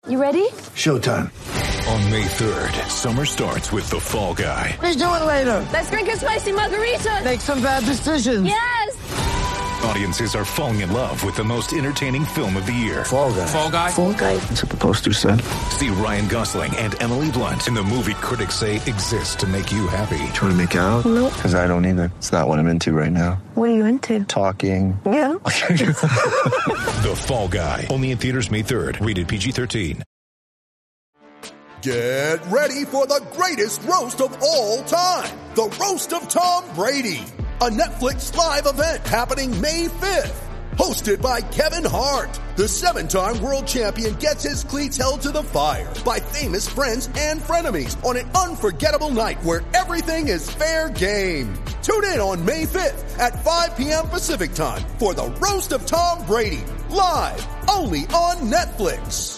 You ready? Showtime. On May 3rd, summer starts with The Fall Guy. Let's do it later. Let's drink a spicy margarita. Make some bad decisions. Yes! Audiences are falling in love with the most entertaining film of the year. Fall Guy. Fall Guy? Fall Guy. That's what the poster said. See Ryan Gosling and Emily Blunt in the movie critics say exists to make you happy. Trying to make it out? Nope. Because I don't either. It's not what I'm into right now. What are you into? Talking. Yeah. The Fall Guy. Only in theaters May 3rd. Rated PG-13. Get ready for the greatest roast of all time. The Roast of Tom Brady. A Netflix live event happening May 5th. Hosted by Kevin Hart. The 7-time world champion gets his cleats held to the fire by famous friends and frenemies on an unforgettable night where everything is fair game. Tune in on May 5th at 5 p.m. Pacific time for the Roast of Tom Brady. Live only on Netflix.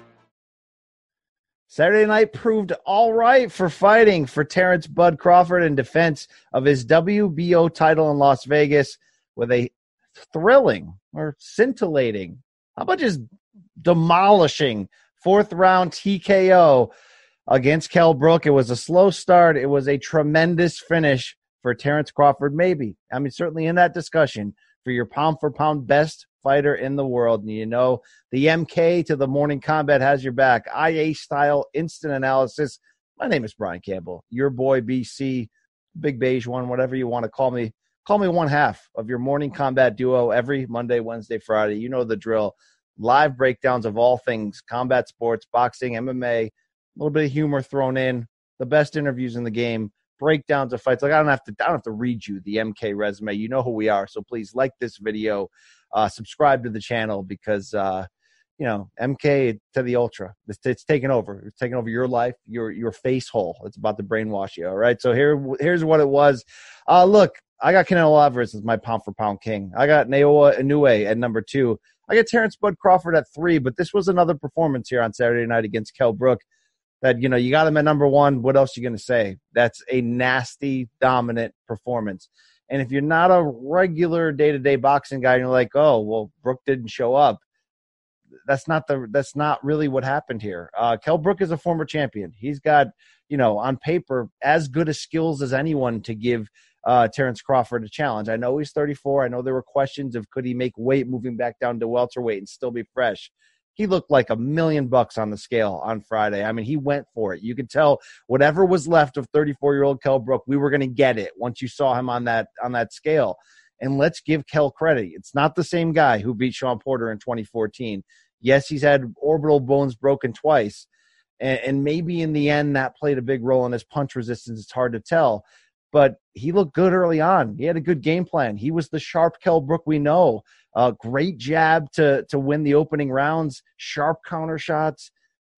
Saturday night proved all right for fighting for Terrence Bud Crawford in defense of his WBO title in Las Vegas with a thrilling or scintillating, how about just demolishing fourth-round TKO against Kell Brook. It was a slow start. It was a tremendous finish for Terrence Crawford, maybe. I mean, certainly in that discussion for your pound-for-pound best fighter in the world. And you know, the MK to the Morning Combat has your back. IA-style instant analysis. My name is Brian Campbell, your boy BC, Big Beige One, whatever you want to call me. Call me one half of your Morning Combat duo every Monday, Wednesday, Friday. You know the drill. Live breakdowns of all things, combat sports, boxing, MMA, a little bit of humor thrown in, the best interviews in the game, breakdowns of fights. Like I don't have to read you the MK resume. You know who we are. So please like this video, subscribe to the channel because you know, MK to the ultra. It's taking over. It's taking over your life, your face hole. It's about to brainwash you. All right. So here's what it was. Look, I got Canelo Alvarez as my pound-for-pound king. I got Naoya Inoue at number 2. I got Terrence Bud Crawford at 3, but this was another performance here on Saturday night against Kell Brook that, you know, you got him at number 1. What else are you going to say? That's a nasty, dominant performance. And if you're not a regular day-to-day boxing guy and you're like, oh, well, Brook didn't show up, that's not really what happened here. Kell Brook is a former champion. He's got, you know, on paper, as good a skills as anyone to give Terrence Crawford a challenge. I know he's 34. I know there were questions of could he make weight moving back down to welterweight and still be fresh. He looked like $1 million on the scale on Friday. I mean, he went for it. You could tell whatever was left of 34-year-old Kell Brook, we were going to get it once you saw him on that scale. And let's give Kell credit. It's not the same guy who beat Sean Porter in 2014. Yes, he's had orbital bones broken twice. And maybe in the end that played a big role in his punch resistance. It's hard to tell. But he looked good early on. He had a good game plan. He was the sharp Kell Brook we know. Great jab to win the opening rounds, sharp counter shots,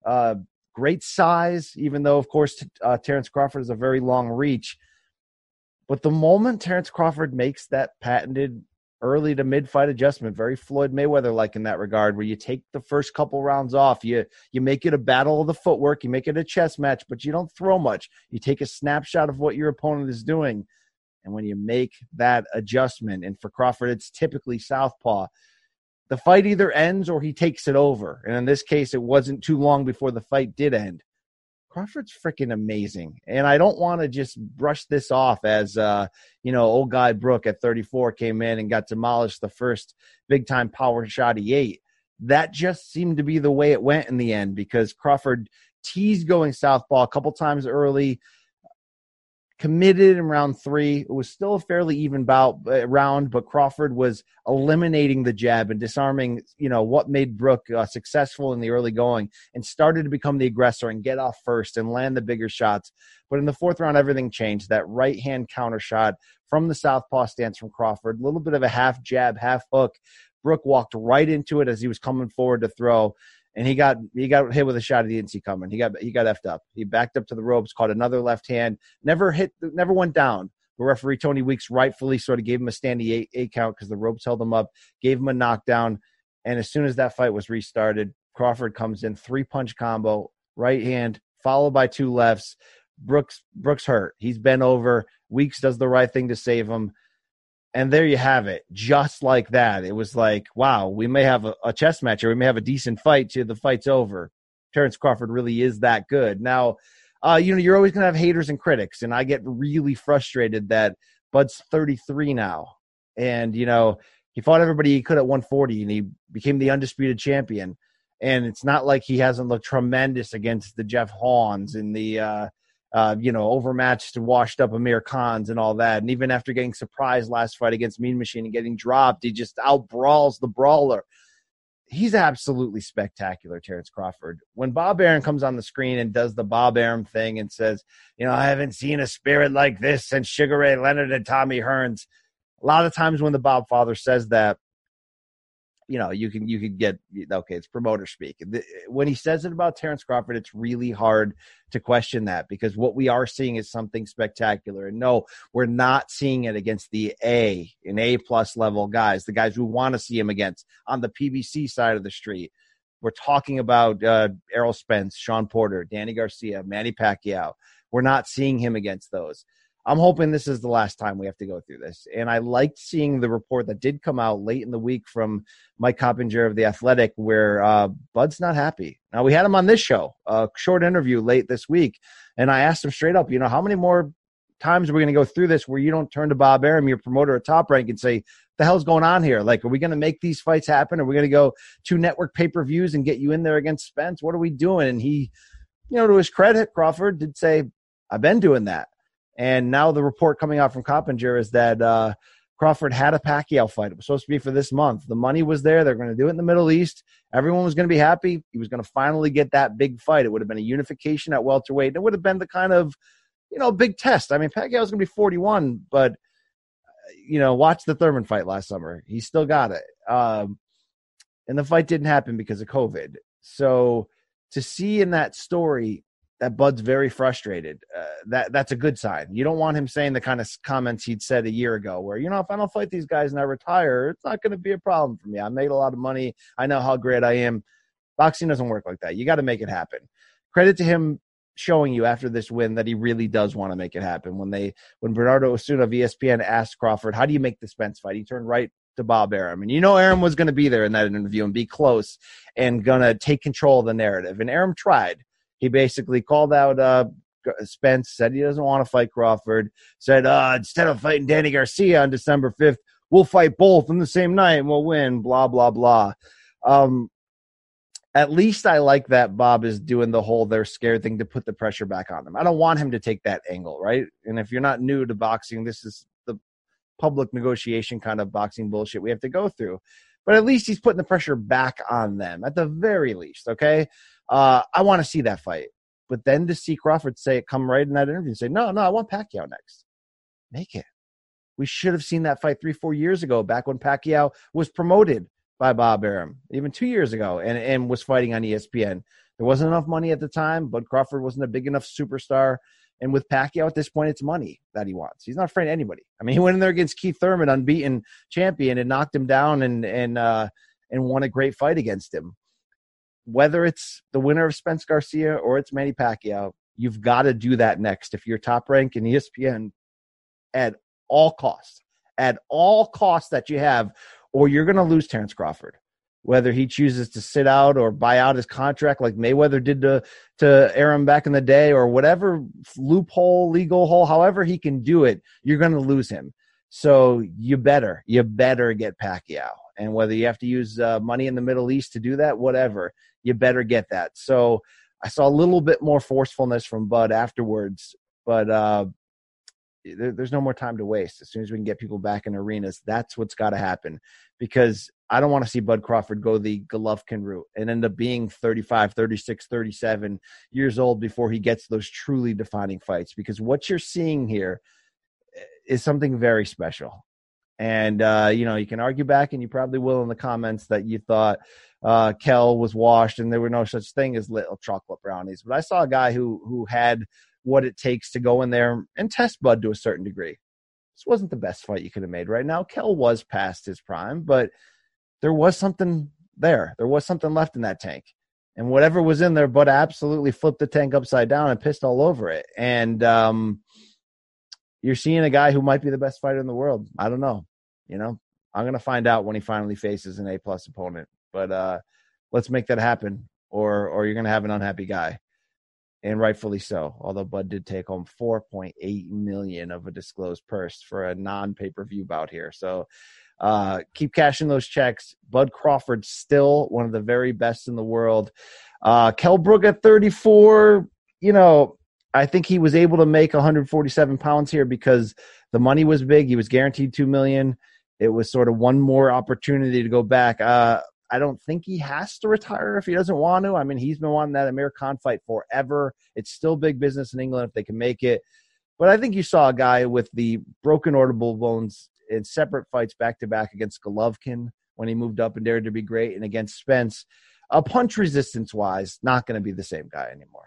great size, even though, of course, Terrence Crawford has a very long reach. But the moment Terrence Crawford makes that patented early to mid-fight adjustment, very Floyd Mayweather-like in that regard, where you take the first couple rounds off, you make it a battle of the footwork, you make it a chess match, but you don't throw much. You take a snapshot of what your opponent is doing, and when you make that adjustment, and for Crawford, it's typically southpaw, the fight either ends or he takes it over. And in this case, it wasn't too long before the fight did end. Crawford's freaking amazing. And I don't want to just brush this off as, old guy Brook at 34 came in and got demolished the first big-time power shot he ate. That just seemed to be the way it went in the end because Crawford teased going southpaw a couple times early, committed in round 3. It was still a fairly even round, but Crawford was eliminating the jab and disarming, what made Brook successful in the early going and started to become the aggressor and get off first and land the bigger shots. But in the 4th round, everything changed. That right-hand counter shot from the southpaw stance from Crawford, a little bit of a half jab, half hook. Brook walked right into it as he was coming forward to throw. And he got hit with a shot he didn't see coming. He got effed up. He backed up to the ropes, caught another left hand, never went down. The referee, Tony Weeks, rightfully sort of gave him a standing 8 count because the ropes held him up, gave him a knockdown. And as soon as that fight was restarted, Crawford comes in, 3-punch combo, right hand, followed by 2 lefts. Brook's hurt. He's bent over. Weeks does the right thing to save him. And there you have it. Just like that. It was like, wow, we may have a chess match or we may have a decent fight till the fight's over. Terrence Crawford really is that good. Now, you're always going to have haters and critics, and I get really frustrated that Bud's 33 now. And, he fought everybody he could at 140, and he became the undisputed champion. And it's not like he hasn't looked tremendous against the Jeff Hawns and the, overmatched, washed-up Amir Khans and all that. And even after getting surprised last fight against Mean Machine and getting dropped, he just out-brawls the brawler. He's absolutely spectacular, Terrence Crawford. When Bob Arum comes on the screen and does the Bob Arum thing and says, I haven't seen a spirit like this since Sugar Ray Leonard and Tommy Hearns. A lot of times when the Bob father says that, you can get, okay, it's promoter speak. When he says it about Terrence Crawford, it's really hard to question that, because what we are seeing is something spectacular. And no, we're not seeing it against the A+ level guys, the guys we want to see him against on the PBC side of the street. We're talking about Errol Spence, Sean Porter, Danny Garcia, Manny Pacquiao. We're not seeing him against those. I'm hoping this is the last time we have to go through this. And I liked seeing the report that did come out late in the week from Mike Coppinger of The Athletic, where Bud's not happy. Now, we had him on this show, a short interview late this week, and I asked him straight up, how many more times are we going to go through this where you don't turn to Bob Arum, your promoter at Top Rank, and say, what the hell's going on here? Like, are we going to make these fights happen? Are we going to go 2 network pay-per-views and get you in there against Spence? What are we doing? And he, to his credit, Crawford did say, I've been doing that. And now the report coming out from Coppinger is that Crawford had a Pacquiao fight. It was supposed to be for this month. The money was there. They're going to do it in the Middle East. Everyone was going to be happy. He was going to finally get that big fight. It would have been a unification at welterweight. It would have been the kind of, big test. I mean, Pacquiao was going to be 41, but, watch the Thurman fight last summer. He still got it. And the fight didn't happen because of COVID. So to see in that story that Bud's very frustrated, that's a good sign. You don't want him saying the kind of comments he'd said a year ago where, if I don't fight these guys and I retire, it's not going to be a problem for me. I made a lot of money. I know how great I am. Boxing doesn't work like that. You got to make it happen. Credit to him showing you after this win that he really does want to make it happen. When Bernardo Osuna of ESPN asked Crawford, how do you make the Spence fight? He turned right to Bob Arum. And Arum was going to be there in that interview and be close and going to take control of the narrative. And Arum tried. He basically called out Spence, said he doesn't want to fight Crawford, said instead of fighting Danny Garcia on December 5th, we'll fight both on the same night and we'll win, blah, blah, blah. At least I like that Bob is doing the whole they're scared thing to put the pressure back on them. I don't want him to take that angle, right? And if you're not new to boxing, this is the public negotiation kind of boxing bullshit we have to go through. But at least he's putting the pressure back on them, at the very least, okay? I want to see that fight. But then to see Crawford come right in that interview and say, no, I want Pacquiao next. Make it. We should have seen that fight 3-4 years ago, back when Pacquiao was promoted by Bob Arum, even 2 years ago, and was fighting on ESPN. There wasn't enough money at the time. Bud Crawford wasn't a big enough superstar. And with Pacquiao at this point, it's money that he wants. He's not afraid of anybody. I mean, he went in there against Keith Thurman, unbeaten champion, and knocked him down and won a great fight against him. Whether it's the winner of Spence Garcia or it's Manny Pacquiao, you've got to do that next if you're Top Rank in ESPN at all costs that you have, or you're going to lose Terrence Crawford. Whether he chooses to sit out or buy out his contract like Mayweather did to Arum back in the day, or whatever loophole, legal hole, however he can do it, you're going to lose him. So you better get Pacquiao. And whether you have to use money in the Middle East to do that, whatever, you better get that. So I saw a little bit more forcefulness from Bud afterwards, but there's no more time to waste. As soon as we can get people back in arenas, that's what's got to happen, because I don't want to see Bud Crawford go the Golovkin route and end up being 35, 36, 37 years old before he gets those truly defining fights, because what you're seeing here is something very special. And, you can argue back, and you probably will in the comments, that you thought Kell was washed and there were no such thing as little chocolate brownies. But I saw a guy who had what it takes to go in there and test Bud to a certain degree. This wasn't the best fight you could have made right now. Kell was past his prime, but there was something there. There was something left in that tank. And whatever was in there, Bud absolutely flipped the tank upside down and pissed all over it. And you're seeing a guy who might be the best fighter in the world. I don't know. I'm going to find out when he finally faces an A+ opponent. But let's make that happen. or you're going to have an unhappy guy. And rightfully so, although Bud did take home $4.8 million of a disclosed purse for a non-pay-per-view bout here. So keep cashing those checks. Bud Crawford still one of the very best in the world. Kell Brook at 34, I think he was able to make 147 pounds here because the money was big. He was guaranteed $2 million. It was sort of one more opportunity to go back. I don't think he has to retire if he doesn't want to. I mean, he's been wanting that Amir Khan fight forever. It's still big business in England if they can make it. But I think you saw a guy with the broken orbital bones in separate fights back-to-back against Golovkin when he moved up and dared to be great, and against Spence. Punch resistance-wise, not going to be the same guy anymore.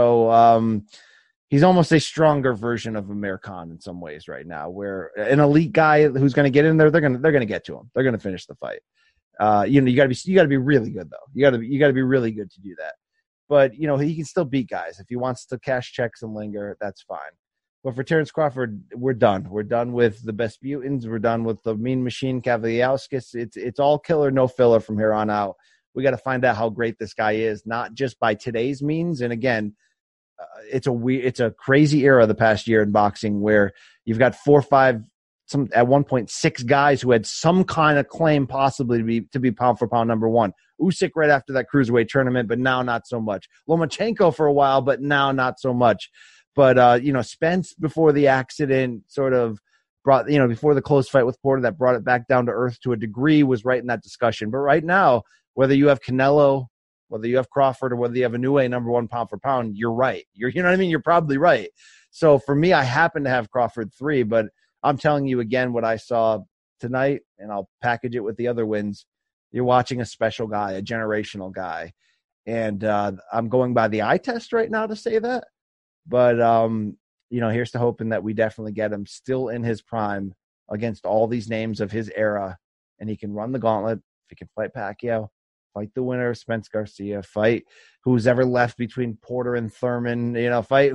So he's almost a stronger version of Amir Khan in some ways right now, where an elite guy who's going to get in there, they're going to get to him. They're going to finish the fight. You got to be really good though. You got to be really good to do that. But he can still beat guys if he wants to cash checks and linger. That's fine. But for Terence Crawford, we're done. We're done with the Besputins. We're done with the Mean Machine Kavaliauskas. It's all killer, no filler from here on out. We got to find out how great this guy is, not just by today's means. And again, it's a crazy era the past year in boxing where you've got 4 or 5. At one point, 6 guys who had some kind of claim possibly to be pound for pound number one. Usyk right after that cruiserweight tournament, but now not so much. Lomachenko for a while, but now not so much. But Spence before the accident sort of brought, before the close fight with Porter that brought it back down to earth to a degree, was right in that discussion. But right now, whether you have Canelo, whether you have Crawford, or whether you have Inoue number one pound for pound, you're right. You know what I mean? You're probably right. So for me, I happen to have Crawford 3, but I'm telling you again what I saw tonight, and I'll package it with the other wins. You're watching a special guy, a generational guy. And I'm going by the eye test right now to say that. But, here's to hoping that we definitely get him still in his prime against all these names of his era. And he can run the gauntlet. If he can fight Pacquiao, fight the winner of Spence Garcia, fight who's ever left between Porter and Thurman, fight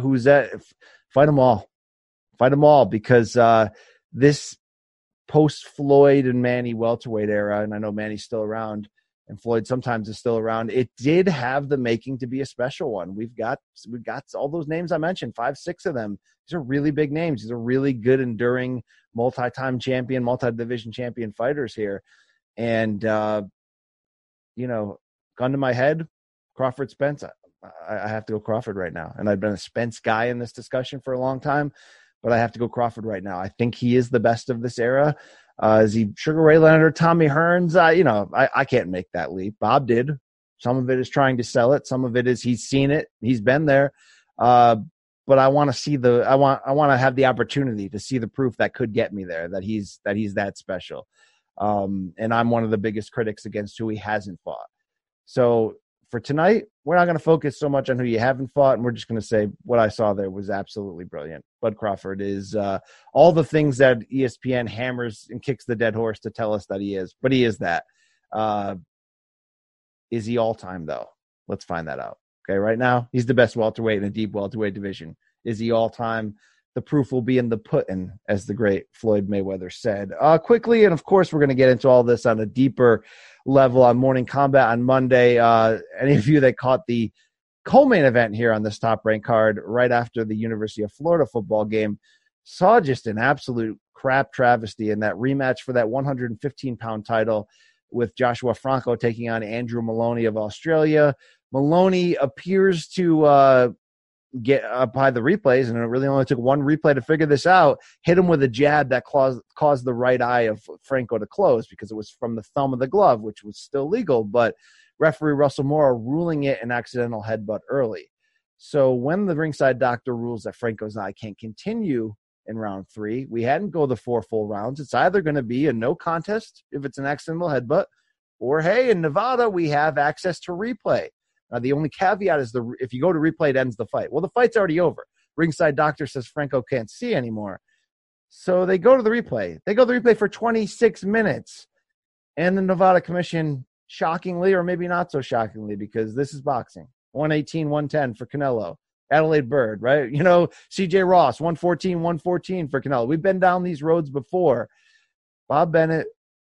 them all. Fight them all, because this post-Floyd and Manny welterweight era, and I know Manny's still around, and Floyd sometimes is still around, it did have the making to be a special one. We've got all those names I mentioned, 5, 6 of them. These are really big names. These are really good, enduring, multi-time champion, multi-division champion fighters here. And, gun to my head, Crawford Spence, I have to go Crawford right now. And I've been a Spence guy in this discussion for a long time, but I have to go Crawford right now. I think he is the best of this era. Is he Sugar Ray Leonard or Tommy Hearns? I can't make that leap. Bob did. Some of it is trying to sell it. Some of it is he's seen it. He's been there. But I want to see I want to have the opportunity to see the proof that could get me there, that he's that special. And I'm one of the biggest critics against who he hasn't fought. So for tonight, we're not going to focus so much on who you haven't fought, and we're just going to say what I saw there was absolutely brilliant. Bud Crawford is all the things that ESPN hammers and kicks the dead horse to tell us that he is, but he is that. Is he all-time, though? Let's find that out. Okay, right now, he's the best welterweight in a deep welterweight division. Is he all-time? The proof will be in the pudding, as the great Floyd Mayweather said. Quickly, and of course, we're going to get into all this on a deeper level on Morning Combat on Monday. Any of you that caught the co-main event here on this Top Rank card right after the University of Florida football game saw just an absolute crap travesty in that rematch for that 115-pound title with Joshua Franco taking on Andrew Maloney of Australia. Maloney appears to get up by the replays, and it really only took one replay to figure this out, hit him with a jab that caused the right eye of Franco to close because it was from the thumb of the glove, which was still legal, but referee Russell Mora ruling it an accidental headbutt early. So when the ringside doctor rules that Franco's eye can't continue in round 3, we hadn't go the 4 full rounds. It's either going to be a no contest if it's an accidental headbutt, or hey, in Nevada, we have access to replay. The only caveat is if you go to replay, it ends the fight. Well, the fight's already over. Ringside doctor says Franco can't see anymore. So they go to the replay. They go to the replay for 26 minutes. And the Nevada Commission, shockingly, or maybe not so shockingly, because this is boxing, 118, 110 for Canelo. Adelaide Bird, right? CJ Ross, 114, 114 for Canelo. We've been down these roads before. Bob Bennett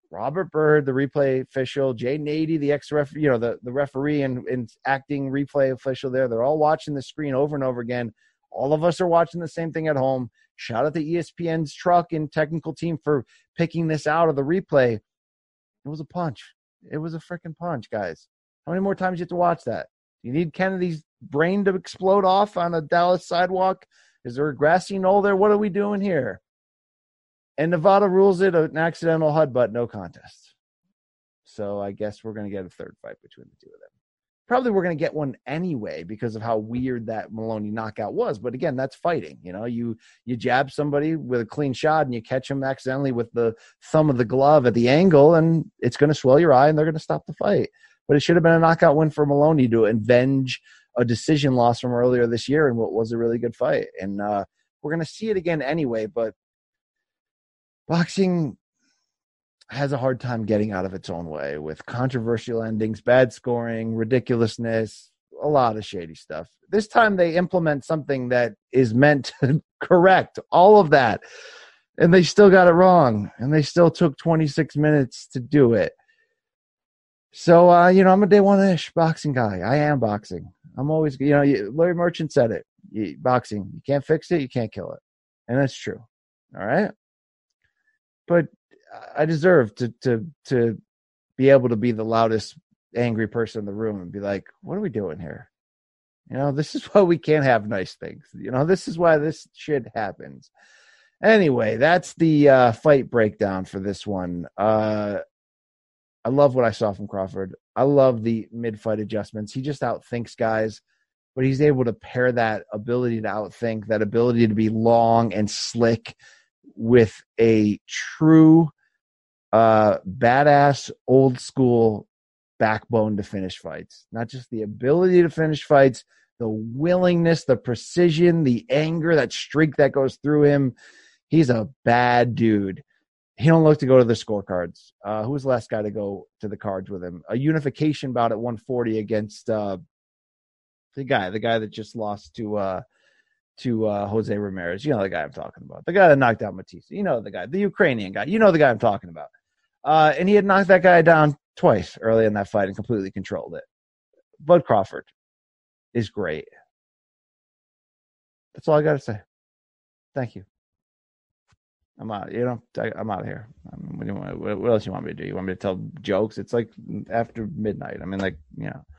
Robert Byrd, the replay official, Jay Nady, the ex-ref, the referee and acting replay official there. They're all watching the screen over and over again. All of us are watching the same thing at home. Shout out to ESPN's truck and technical team for picking this out of the replay. It was a punch. It was a freaking punch, guys. How many more times do you have to watch that? Do you need Kennedy's brain to explode off on a Dallas sidewalk? Is there a grassy knoll there? What are we doing here? And Nevada rules it an accidental headbutt, no contest. So I guess we're going to get a third fight between the two of them. Probably we're going to get one anyway because of how weird that Maloney knockout was. But again, that's fighting. You jab somebody with a clean shot and you catch them accidentally with the thumb of the glove at the angle, and it's going to swell your eye and they're going to stop the fight. But it should have been a knockout win for Maloney to avenge a decision loss from earlier this year in what was a really good fight. And we're going to see it again anyway, but boxing has a hard time getting out of its own way with controversial endings, bad scoring, ridiculousness, a lot of shady stuff. This time they implement something that is meant to correct all of that, and they still got it wrong, and they still took 26 minutes to do it. So, I'm a day one-ish boxing guy. I am boxing. I'm always, Larry Merchant said it. Boxing, you can't fix it, you can't kill it. And that's true. All right? But I deserve to be able to be the loudest, angry person in the room and be like, what are we doing here? This is why we can't have nice things. This is why this shit happens. Anyway, that's the fight breakdown for this one. I love what I saw from Crawford. I love the mid-fight adjustments. He just outthinks guys, but he's able to pair that ability to outthink, that ability to be long and slick with a true badass, old-school backbone to finish fights. Not just the ability to finish fights, the willingness, the precision, the anger, that streak that goes through him. He's a bad dude. He don't look to go to the scorecards. Who was the last guy to go to the cards with him? A unification bout at 140 against the guy that just lost to Jose Ramirez. You know the guy I'm talking about. The guy that knocked out Matisse. You know the guy, the Ukrainian guy. You know the guy I'm talking about. And he had knocked that guy down twice early in that fight and completely controlled it. Bud Crawford is great. That's all I got to say. Thank you. I'm out. I'm out of here. What else you want me to do? You want me to tell jokes? It's like after midnight.